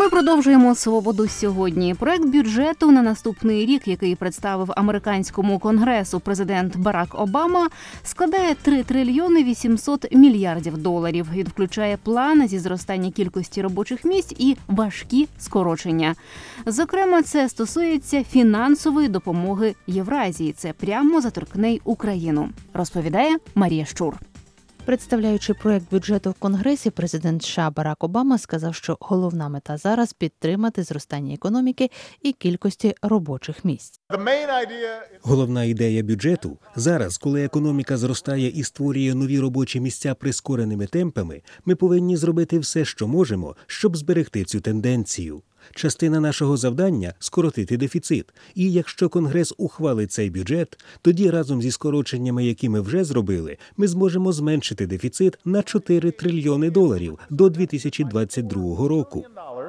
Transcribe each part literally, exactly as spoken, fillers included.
Ми продовжуємо «Свободу сьогодні». Проект бюджету на наступний рік, який представив американському конгресу президент Барак Обама, складає три трильйони вісімсот мільярдів доларів. Він включає план зі зростання кількості робочих місць і важкі скорочення. Зокрема, це стосується фінансової допомоги Євразії. Це прямо заторкне й Україну, розповідає Марія Щур. Представляючи проект бюджету в Конгресі, президент США Барак Обама сказав, що головна мета зараз – підтримати зростання економіки і кількості робочих місць. Головна ідея бюджету – зараз, коли економіка зростає і створює нові робочі місця прискореними темпами, ми повинні зробити все, що можемо, щоб зберегти цю тенденцію. Частина нашого завдання – скоротити дефіцит. І якщо Конгрес ухвалить цей бюджет, тоді разом зі скороченнями, які ми вже зробили, ми зможемо зменшити дефіцит на чотири трильйони доларів до дві тисячі двадцять другого року.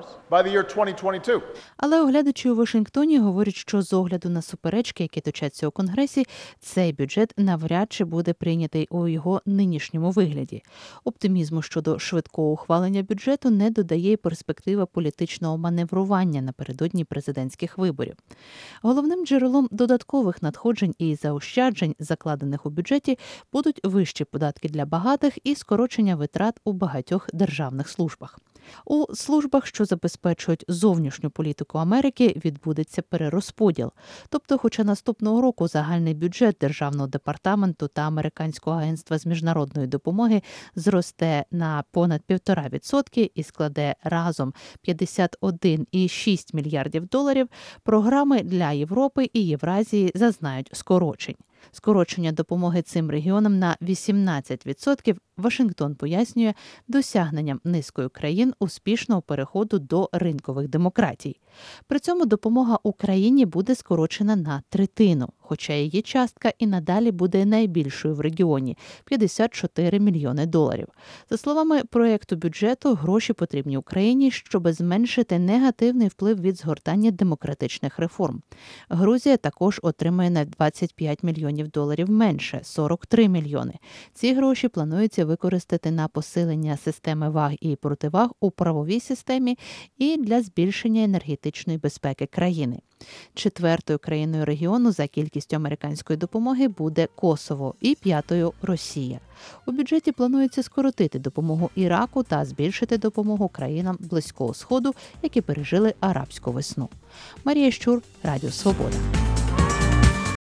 Але оглядачі у Вашингтоні говорять, що з огляду на суперечки, які точаться у Конгресі, цей бюджет навряд чи буде прийнятий у його нинішньому вигляді. Оптимізму щодо швидкого ухвалення бюджету не додає й перспектива політичного маневрування напередодні президентських виборів. Головним джерелом додаткових надходжень і заощаджень, закладених у бюджеті, будуть вищі податки для багатих і скорочення витрат у багатьох державних службах. У службах, що забезпечують зовнішню політику Америки, відбудеться перерозподіл. Тобто, хоча наступного року загальний бюджет Державного департаменту та Американського агентства з міжнародної допомоги зросте на понад півтора відсотки і складе разом п'ятдесят один цілих шість мільярдів доларів, програми для Європи і Євразії зазнають скорочень. Скорочення допомоги цим регіонам на вісімнадцять відсотків Вашингтон пояснює досягненням низкою країн успішного переходу до ринкових демократій. При цьому допомога Україні буде скорочена на третину, хоча її частка і надалі буде найбільшою в регіоні – п'ятдесят чотири мільйони доларів. За словами проєкту бюджету, гроші потрібні Україні, щоб зменшити негативний вплив від згортання демократичних реформ. Грузія також отримає на двадцять п'ять мільйонів доларів менше – сорок три мільйони. Ці гроші планується використати на посилення системи ваг і противаг у правовій системі і для збільшення енергетичної безпеки країни. Четвертою країною регіону за кількістю американської допомоги буде Косово і п'ятою – Росія. У бюджеті планується скоротити допомогу Іраку та збільшити допомогу країнам Близького Сходу, які пережили арабську весну. Марія Щур, Радіо Свобода.